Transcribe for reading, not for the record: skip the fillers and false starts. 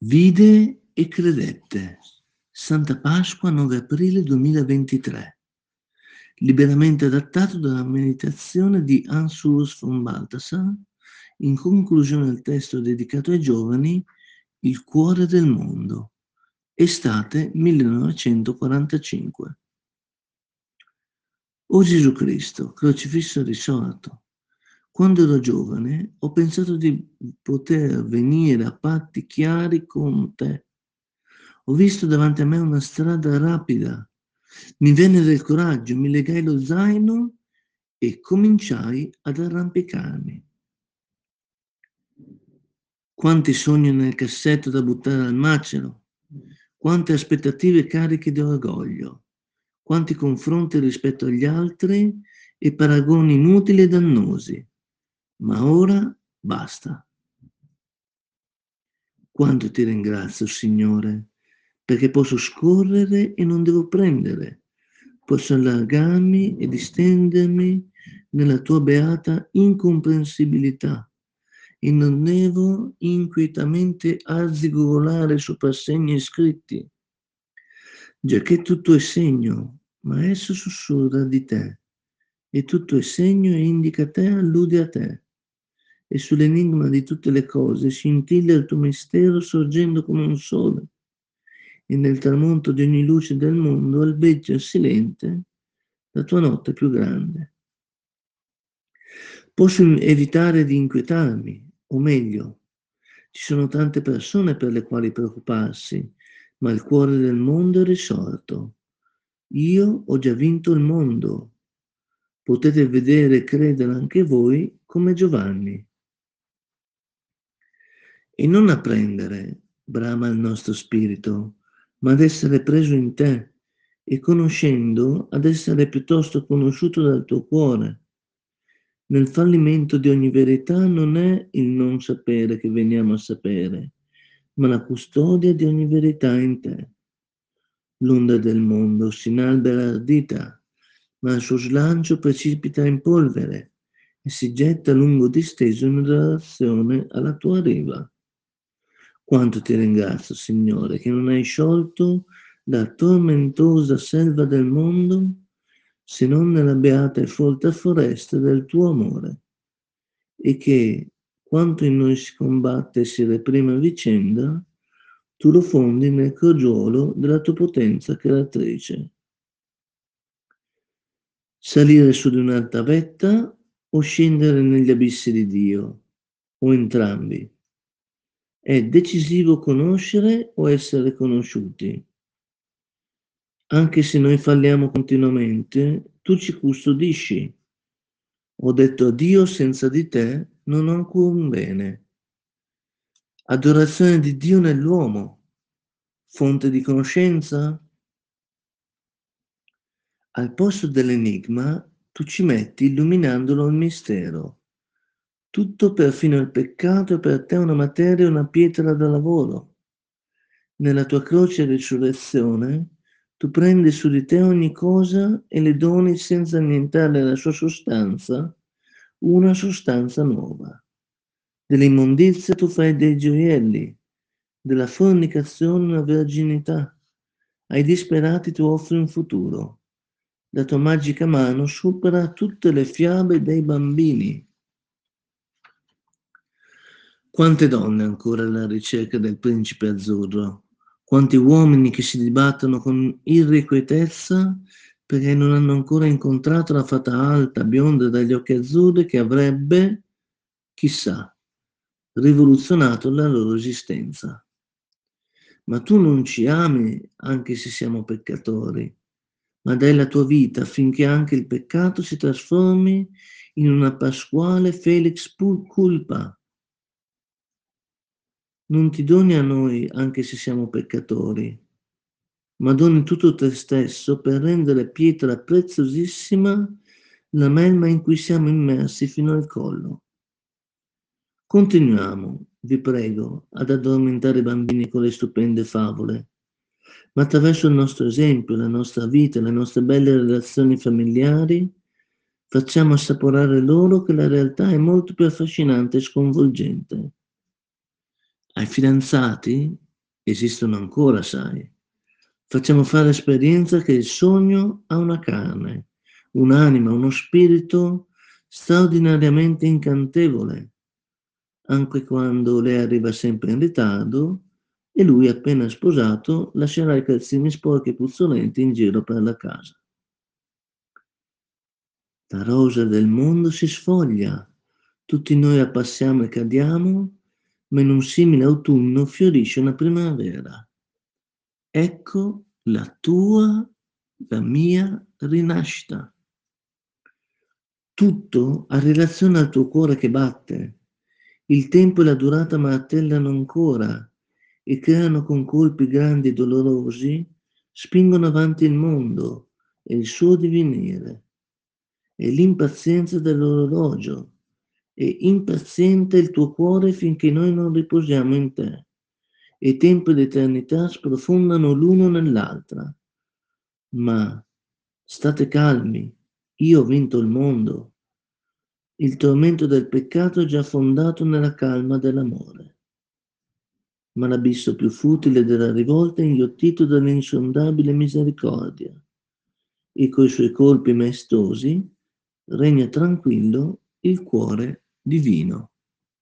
Vide e credette. Santa Pasqua 9 aprile 2023. Liberamente adattato dalla meditazione di Hans Urs von Balthasar, in conclusione al testo dedicato ai giovani, Il cuore del mondo, estate 1945. O Gesù Cristo, crocifisso e risorto, quando ero giovane ho pensato di poter venire a patti chiari con te. Ho visto davanti a me una strada rapida, mi venne del coraggio, mi legai lo zaino e cominciai ad arrampicarmi. Quanti sogni nel cassetto da buttare al macero, quante aspettative cariche di orgoglio, quanti confronti rispetto agli altri e paragoni inutili e dannosi. Ma ora basta. Quanto ti ringrazio, Signore, perché posso scorrere e non devo prendere. Posso allargarmi e distendermi nella tua beata incomprensibilità e non devo inquietamente arzigogolare sopra segni scritti, giacché tutto è segno, ma esso sussurra di te, e tutto è segno e indica te, allude a te. E sull'enigma di tutte le cose scintilla il tuo mistero sorgendo come un sole, e nel tramonto di ogni luce del mondo albeggia silente la tua notte più grande. Posso evitare di inquietarmi, o meglio, ci sono tante persone per le quali preoccuparsi, ma il cuore del mondo è risorto. Io ho già vinto il mondo. Potete vedere e credere anche voi come Giovanni. E non a prendere, brama il nostro spirito, ma ad essere preso in te e conoscendo ad essere piuttosto conosciuto dal tuo cuore. Nel fallimento di ogni verità non è il non sapere che veniamo a sapere, ma la custodia di ogni verità in te. L'onda del mondo si inalbera ardita, ma al suo slancio precipita in polvere e si getta lungo disteso in direzione alla tua riva. Quanto ti ringrazio, Signore, che non hai sciolto la tormentosa selva del mondo, se non nella beata e folta foresta del tuo amore, e che, quanto in noi si combatte e si reprime a vicenda, tu lo fondi nel crogiolo della tua potenza creatrice. Salire su di un'alta vetta o scendere negli abissi di Dio, o entrambi. È decisivo conoscere o essere conosciuti. Anche se noi falliamo continuamente, tu ci custodisci. Ho detto a Dio, senza di te non ho alcun bene. Adorazione di Dio nell'uomo, fonte di conoscenza? Al posto dell'enigma, tu ci metti illuminandolo il mistero. Tutto, perfino il peccato, è per te una materia, una pietra da lavoro. Nella tua croce e risurrezione, tu prendi su di te ogni cosa e le doni senza annientare la sua sostanza, una sostanza nuova. Dell'immondizia tu fai dei gioielli, della fornicazione una verginità. Ai disperati tu offri un futuro. La tua magica mano supera tutte le fiabe dei bambini. Quante donne ancora alla ricerca del principe azzurro? Quanti uomini che si dibattono con irrequietezza perché non hanno ancora incontrato la fata alta, bionda dagli occhi azzurri che avrebbe, chissà, rivoluzionato la loro esistenza. Ma tu non ci ami anche se siamo peccatori, ma dai la tua vita affinché anche il peccato si trasformi in una pasquale felix culpa. Non ti doni a noi anche se siamo peccatori, ma doni tutto te stesso per rendere pietra preziosissima la melma in cui siamo immersi fino al collo. Continuiamo, vi prego, ad addormentare i bambini con le stupende favole, ma attraverso il nostro esempio, la nostra vita, le nostre belle relazioni familiari, facciamo assaporare loro che la realtà è molto più affascinante e sconvolgente. Ai fidanzati Esistono ancora, sai. Facciamo fare esperienza che il sogno ha una carne, un'anima, uno spirito straordinariamente incantevole, anche quando lei arriva sempre in ritardo e lui, appena sposato, lascerà i calzini sporchi e puzzolenti in giro per la casa. La rosa del mondo si sfoglia, tutti noi appassiamo e cadiamo, ma in un simile autunno fiorisce una primavera. Ecco la mia rinascita. Tutto ha relazione al tuo cuore che batte. Il tempo e la durata martellano ancora e creano con colpi grandi e dolorosi, spingono avanti il mondo e il suo divenire. E l'impazienza dell'orologio, e impaziente il tuo cuore finché noi non riposiamo in te. E tempo ed eternità sprofondano l'uno nell'altra. Ma state calmi, io ho vinto il mondo. Il tormento del peccato è già fondato nella calma dell'amore. Ma l'abisso più futile della rivolta è inghiottito dall'insondabile misericordia e coi suoi colpi maestosi regna tranquillo il cuore divino.